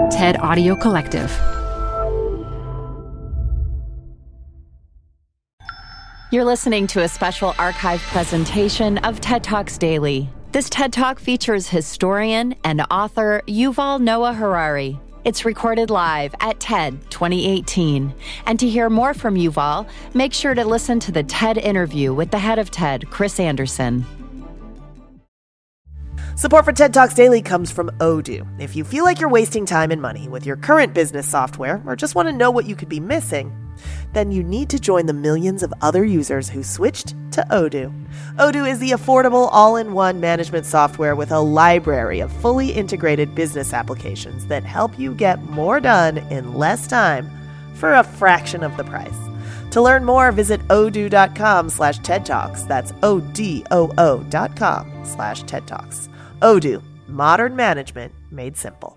TED Audio Collective. You're listening to a special archive presentation of TED Talks Daily. This TED Talk features historian and author Yuval Noah Harari. It's recorded live at TED 2018. And to hear more from Yuval, make sure to listen to the TED interview with the head of TED, Chris Anderson. Support for TED Talks Daily comes from Odoo. If you feel like you're wasting time and money with your current business software or just want to know what you could be missing, then you need to join the millions of other users who switched to Odoo. Odoo is the affordable all-in-one management software with a library of fully integrated business applications that help you get more done in less time for a fraction of the price. To learn more, visit odoo.com/TED Talks. That's ODOO.com/TED Talks. Odoo, modern management made simple.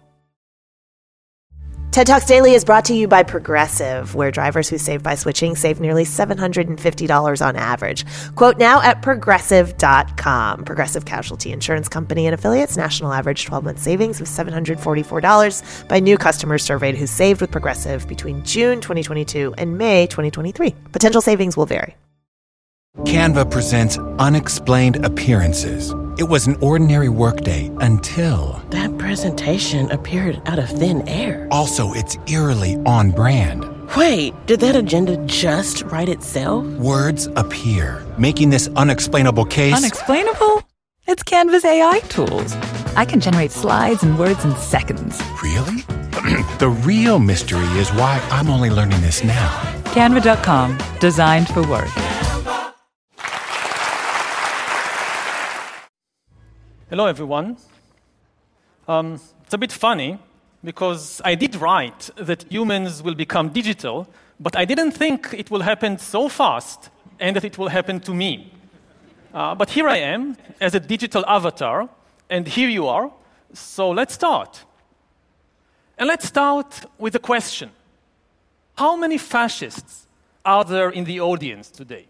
TED Talks Daily is brought to you by Progressive, where drivers who save by switching save nearly $750 on average. Quote now at Progressive.com. Progressive Casualty Insurance Company and Affiliates. National average 12-month savings of $744 by new customers surveyed who saved with Progressive between June 2022 and May 2023. Potential savings will vary. Canva presents Unexplained Appearances. It was an ordinary workday until... that presentation appeared out of thin air. Also, it's eerily on brand. Wait, did that agenda just write itself? Words appear, making this unexplainable case... Unexplainable? It's Canva's AI tools. I can generate slides and words in seconds. Really? The real mystery is why I'm only learning this now. Canva.com. Designed for work. Hello, everyone. It's a bit funny because I did write that humans will become digital, but I didn't think it will happen so fast and that it will happen to me. But here I am as a digital avatar, and here you are. So let's start. And let's start with a question. How many fascists are there in the audience today?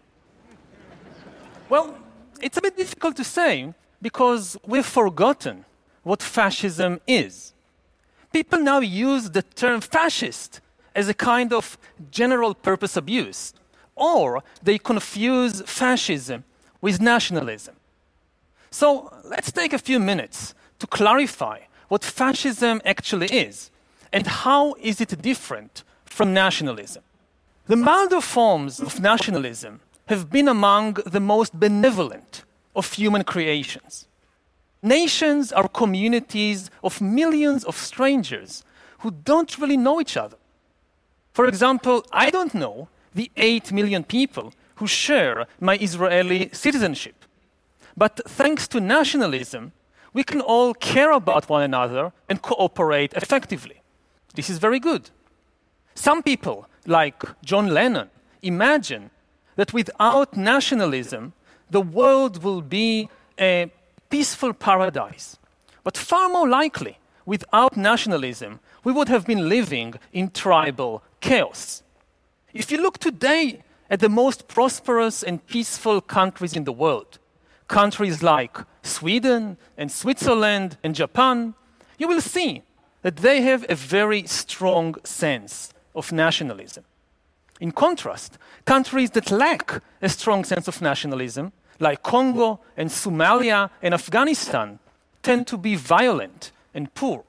Well, it's a bit difficult to say, because we've forgotten what fascism is. People now use the term fascist as a kind of general-purpose abuse, or they confuse fascism with nationalism. So let's take a few minutes to clarify what fascism actually is, and how is it different from nationalism. The milder forms of nationalism have been among the most benevolent of human creations. Nations are communities of millions of strangers who don't really know each other. For example, I don't know the 8 million people who share my Israeli citizenship. But thanks to nationalism, we can all care about one another and cooperate effectively. This is very good. Some people, like John Lennon, imagine that without nationalism, the world will be a peaceful paradise. But far more likely, without nationalism, we would have been living in tribal chaos. If you look today at the most prosperous and peaceful countries in the world, countries like Sweden and Switzerland and Japan, you will see that they have a very strong sense of nationalism. In contrast, countries that lack a strong sense of nationalism, like Congo and Somalia and Afghanistan, tend to be violent and poor.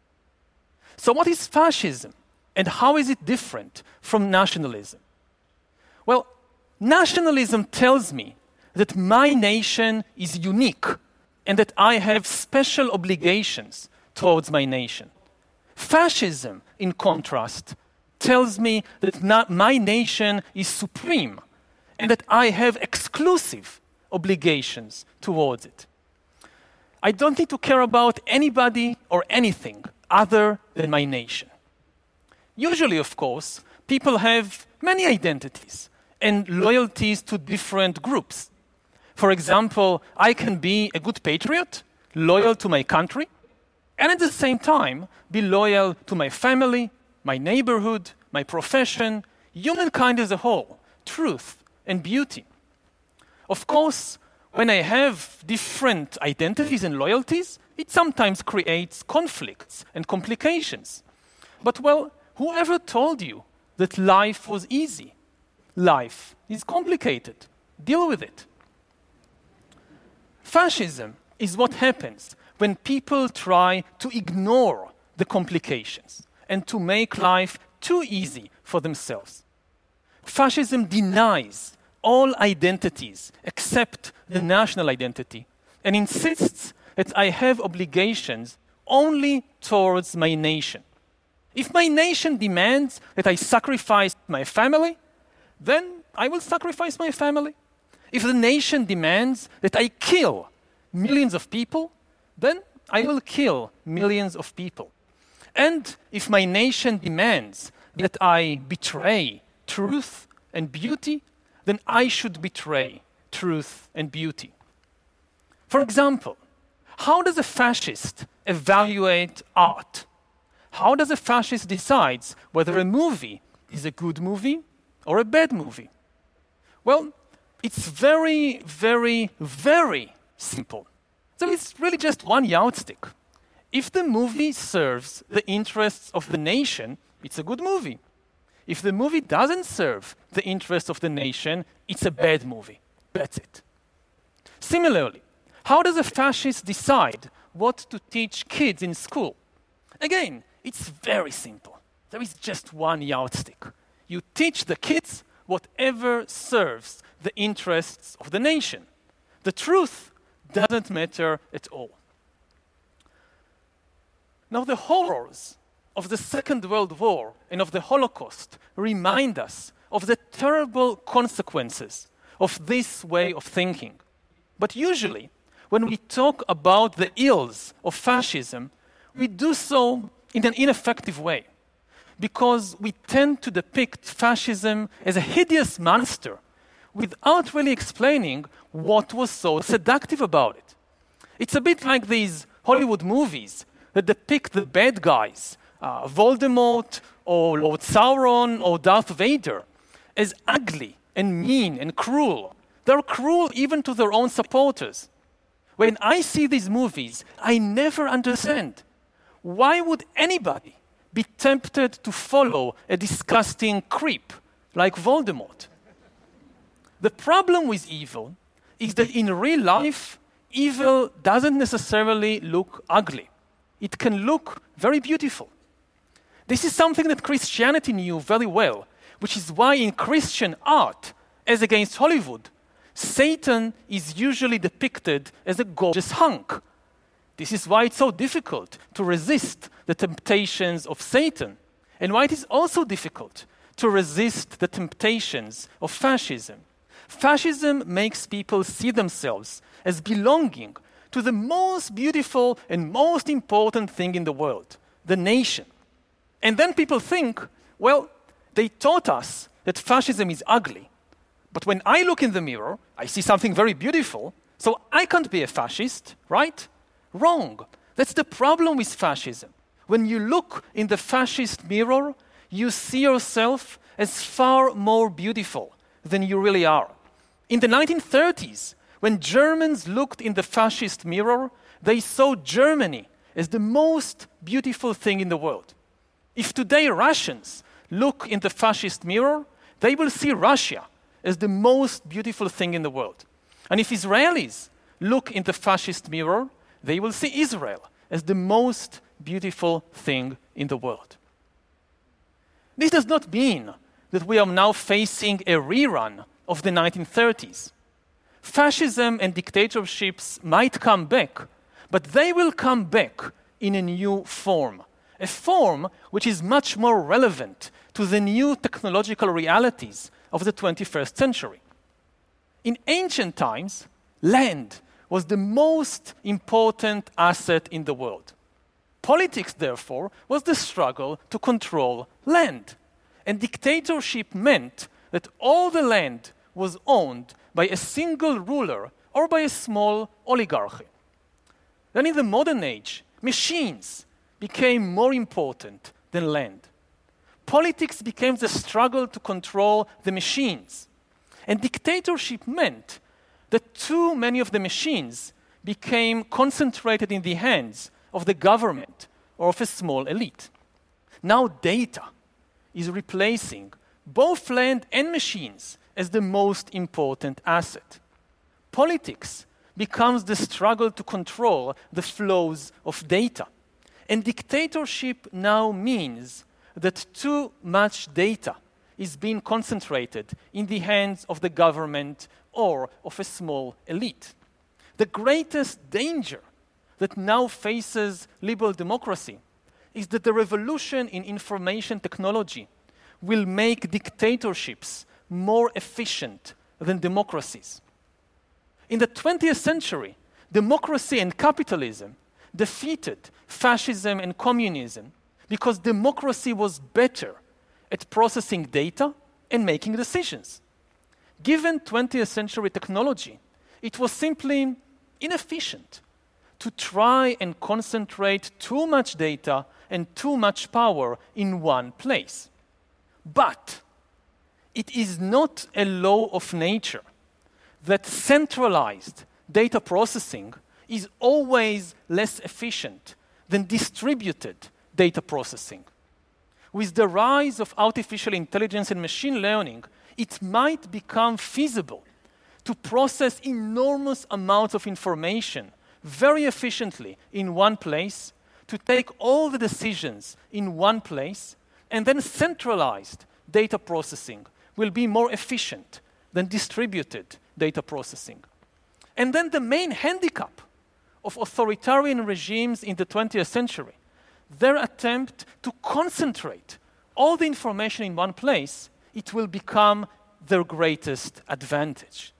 So what is fascism, and how is it different from nationalism? Well, nationalism tells me that my nation is unique and that I have special obligations towards my nation. Fascism, in contrast, tells me that my nation is supreme and that I have exclusive obligations towards it. I don't need to care about anybody or anything other than my nation. Usually, of course, people have many identities and loyalties to different groups. For example, I can be a good patriot, loyal to my country, and at the same time be loyal to my family, my neighborhood, my profession, humankind as a whole, truth and beauty. Of course, when I have different identities and loyalties, it sometimes creates conflicts and complications. But well, whoever told you that life was easy? Life is complicated. Deal with it. Fascism is what happens when people try to ignore the complications and to make life too easy for themselves. Fascism denies all identities except the national identity and insists that I have obligations only towards my nation. If my nation demands that I sacrifice my family, then I will sacrifice my family. If the nation demands that I kill millions of people, then I will kill millions of people. And if my nation demands that I betray truth and beauty, then I should betray truth and beauty. For example, how does a fascist evaluate art? How does a fascist decide whether a movie is a good movie or a bad movie? Well, it's very, very, very simple. So it's really just one yardstick. If the movie serves the interests of the nation, it's a good movie. If the movie doesn't serve the interests of the nation, it's a bad movie. That's it. Similarly, how does a fascist decide what to teach kids in school? Again, it's very simple. There is just one yardstick. You teach the kids whatever serves the interests of the nation. The truth doesn't matter at all. Now, the horrors of the Second World War and of the Holocaust remind us of the terrible consequences of this way of thinking. But usually, when we talk about the ills of fascism, we do so in an ineffective way, because we tend to depict fascism as a hideous monster without really explaining what was so seductive about it. It's a bit like these Hollywood movies that depict the bad guys, Voldemort or Lord Sauron or Darth Vader, as ugly and mean and cruel. They're cruel even to their own supporters. When I see these movies, I never understand. Why would anybody be tempted to follow a disgusting creep like Voldemort? The problem with evil is that in real life, evil doesn't necessarily look ugly. It can look very beautiful. This is something that Christianity knew very well, which is why in Christian art, as against Hollywood, Satan is usually depicted as a gorgeous hunk. This is why it's so difficult to resist the temptations of Satan, and why it is also difficult to resist the temptations of fascism. Fascism makes people see themselves as belonging to the most beautiful and most important thing in the world, the nation. And then people think, well, they taught us that fascism is ugly. But when I look in the mirror, I see something very beautiful, so I can't be a fascist, right? Wrong. That's the problem with fascism. When you look in the fascist mirror, you see yourself as far more beautiful than you really are. In the 1930s, when Germans looked in the fascist mirror, they saw Germany as the most beautiful thing in the world. If today Russians look in the fascist mirror, they will see Russia as the most beautiful thing in the world. And if Israelis look in the fascist mirror, they will see Israel as the most beautiful thing in the world. This does not mean that we are now facing a rerun of the 1930s. Fascism and dictatorships might come back, but they will come back in a new form. A form which is much more relevant to the new technological realities of the 21st century. In ancient times, land was the most important asset in the world. Politics, therefore, was the struggle to control land. And dictatorship meant that all the land was owned by a single ruler or by a small oligarchy. Then in the modern age, machines became more important than land. Politics became the struggle to control the machines. And dictatorship meant that too many of the machines became concentrated in the hands of the government or of a small elite. Now data is replacing both land and machines as the most important asset. Politics becomes the struggle to control the flows of data. And dictatorship now means that too much data is being concentrated in the hands of the government or of a small elite. The greatest danger that now faces liberal democracy is that the revolution in information technology will make dictatorships more efficient than democracies. In the 20th century, democracy and capitalism defeated fascism and communism because democracy was better at processing data and making decisions. Given 20th century technology, it was simply inefficient to try and concentrate too much data and too much power in one place. But it is not a law of nature that centralized data processing is always less efficient than distributed data processing. With the rise of artificial intelligence and machine learning, it might become feasible to process enormous amounts of information very efficiently in one place, to take all the decisions in one place, and then centralized data processing will be more efficient than distributed data processing. And then the main handicap of authoritarian regimes in the 20th century, their attempt to concentrate all the information in one place, it will become their greatest advantage.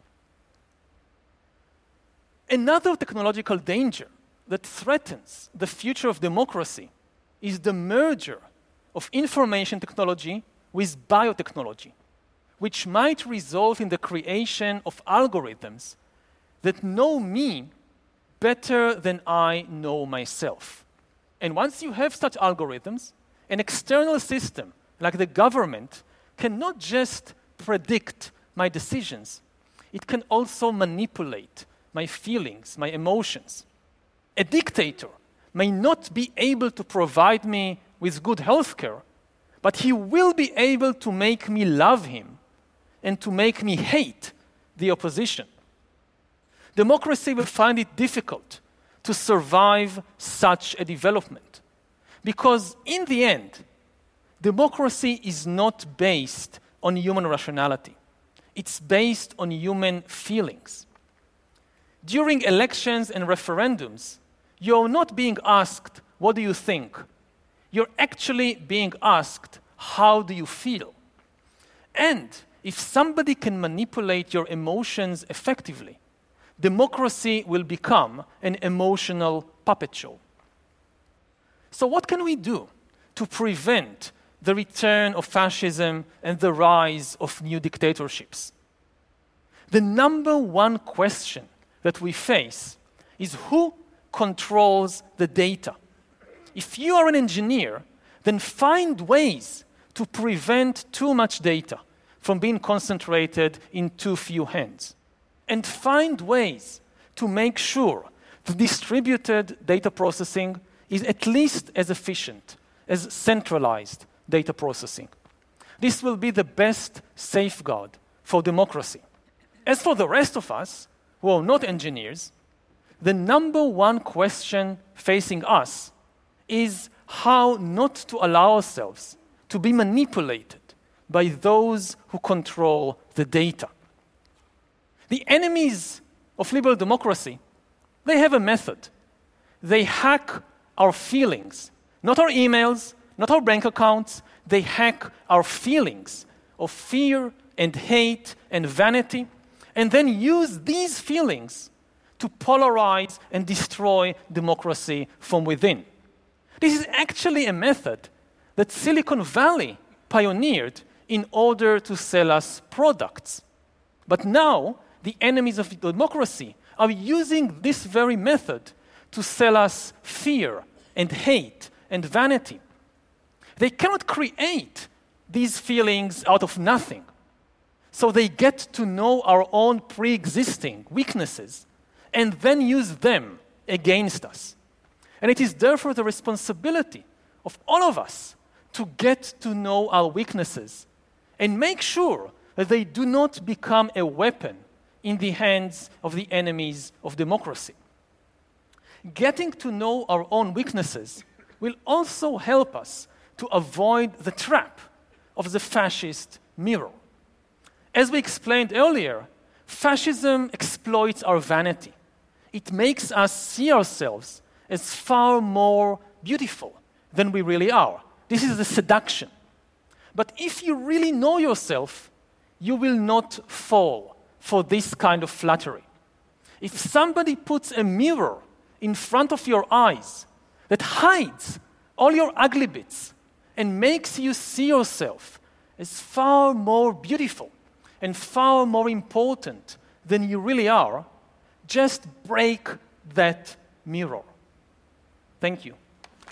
Another technological danger that threatens the future of democracy is the merger of information technology with biotechnology, which might result in the creation of algorithms that know me better than I know myself. And once you have such algorithms, an external system like the government can not just predict my decisions, it can also manipulate my feelings, my emotions. A dictator may not be able to provide me with good healthcare, but he will be able to make me love him and to make me hate the opposition. Democracy will find it difficult to survive such a development because, in the end, democracy is not based on human rationality. It's based on human feelings. During elections and referendums, you're not being asked, what do you think? You're actually being asked, how do you feel? And if somebody can manipulate your emotions effectively, democracy will become an emotional puppet show. So what can we do to prevent the return of fascism and the rise of new dictatorships? The number one question that we face is who controls the data. If you are an engineer, then find ways to prevent too much data from being concentrated in too few hands. And find ways to make sure the distributed data processing is at least as efficient as centralized data processing. This will be the best safeguard for democracy. As for the rest of us, who are not engineers, the number one question facing us is how not to allow ourselves to be manipulated by those who control the data. The enemies of liberal democracy, they have a method. They hack our feelings, not our emails, not our bank accounts. They hack our feelings of fear and hate and vanity, and then use these feelings to polarize and destroy democracy from within. This is actually a method that Silicon Valley pioneered in order to sell us products. But now, the enemies of democracy are using this very method to sell us fear and hate and vanity. They cannot create these feelings out of nothing. So they get to know our own pre-existing weaknesses and then use them against us. And it is therefore the responsibility of all of us to get to know our weaknesses and make sure that they do not become a weapon in the hands of the enemies of democracy. Getting to know our own weaknesses will also help us to avoid the trap of the fascist mirror. As we explained earlier, fascism exploits our vanity. It makes us see ourselves as far more beautiful than we really are. This is the seduction. But if you really know yourself, you will not fall for this kind of flattery. If somebody puts a mirror in front of your eyes that hides all your ugly bits and makes you see yourself as far more beautiful and far more important than you really are, just break that mirror. Thank you.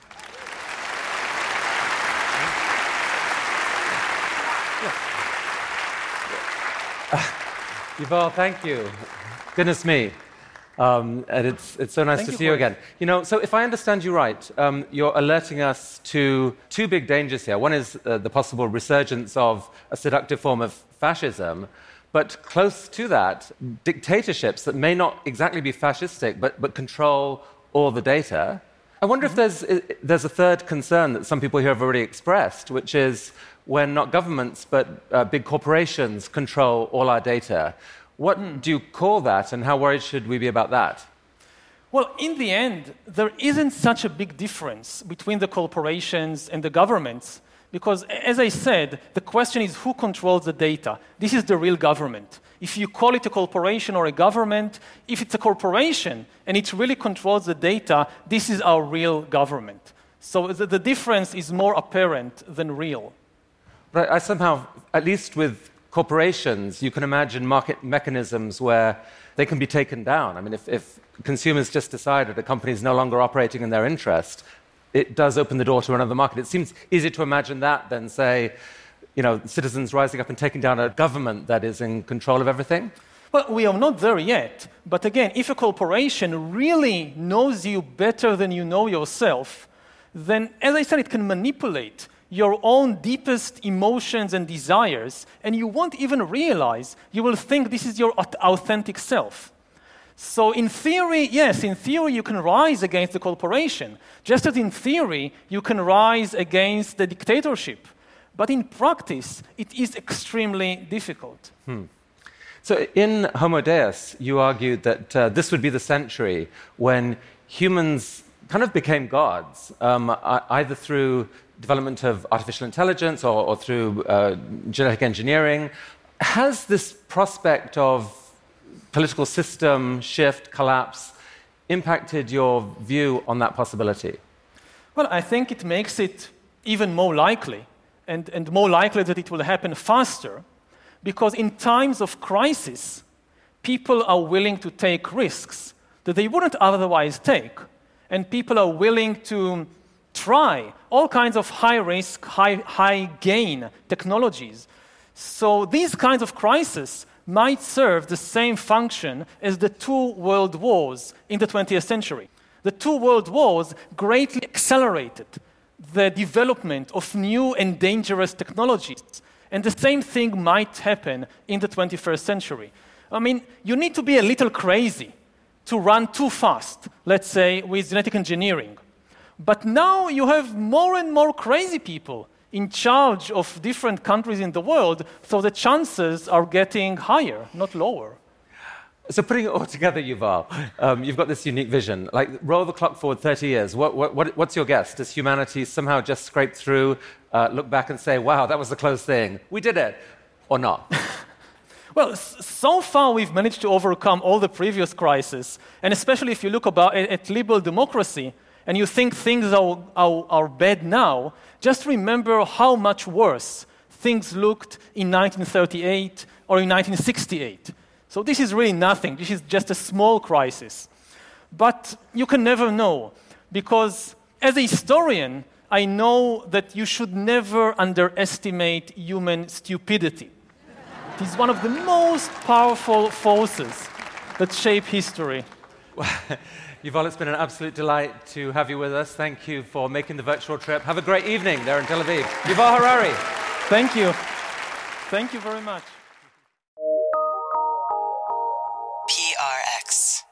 Yuval, thank you. Goodness me. And it's so nice to see you again. You know, so if I understand you right, you're alerting us to two big dangers here. One is the possible resurgence of a seductive form of fascism, but close to that, dictatorships that may not exactly be fascistic, but control all the data. I wonder if there's a third concern that some people here have already expressed, which is when not governments, but big corporations control all our data. What do you call that, and how worried should we be about that? Well, in the end, there isn't such a big difference between the corporations and the governments, because, as I said, the question is who controls the data. This is the real government. If you call it a corporation or a government, if it's a corporation and it really controls the data, this is our real government. So the difference is more apparent than real. But I somehow, at least with corporations, you can imagine market mechanisms where they can be taken down. I mean, if consumers just decide that a company is no longer operating in their interest, it does open the door to another market. It seems easier to imagine that than, say, you know, citizens rising up and taking down a government that is in control of everything. Well, we are not there yet. But again, if a corporation really knows you better than you know yourself, then, as I said, it can manipulate your own deepest emotions and desires, and you won't even realize. You will think this is your authentic self. So in theory, yes, in theory you can rise against the corporation, just as in theory you can rise against the dictatorship. But in practice, it is extremely difficult. So in Homo Deus, you argued that this would be the century when humans kind of became gods, either through development of artificial intelligence or through genetic engineering. Has this prospect of political system shift, collapse, impacted your view on that possibility? Well, I think it makes it even more likely, and more likely that it will happen faster, because in times of crisis, people are willing to take risks that they wouldn't otherwise take, and people are willing to try all kinds of high-risk, high-gain technologies. So these kinds of crises might serve the same function as the two world wars in the 20th century. The two world wars greatly accelerated the development of new and dangerous technologies. And the same thing might happen in the 21st century. I mean, you need to be a little crazy to run too fast, let's say, with genetic engineering. But now you have more and more crazy people in charge of different countries in the world, so the chances are getting higher, not lower. So putting it all together, Yuval, you've got this unique vision. Like, roll the clock forward 30 years. What's your guess? Does humanity somehow just scrape through, look back and say, wow, that was the close thing. We did it, or not? Well, so far we've managed to overcome all the previous crises, and especially if you look at liberal democracy, and you think things are bad now, just remember how much worse things looked in 1938 or in 1968. So this is really nothing. This is just a small crisis. But you can never know, because as a historian, I know that you should never underestimate human stupidity. It is one of the most powerful forces that shape history. Yuval, it's been an absolute delight to have you with us. Thank you for making the virtual trip. Have a great evening there in Tel Aviv. Yuval Harari. Thank you. Thank you very much. PRX.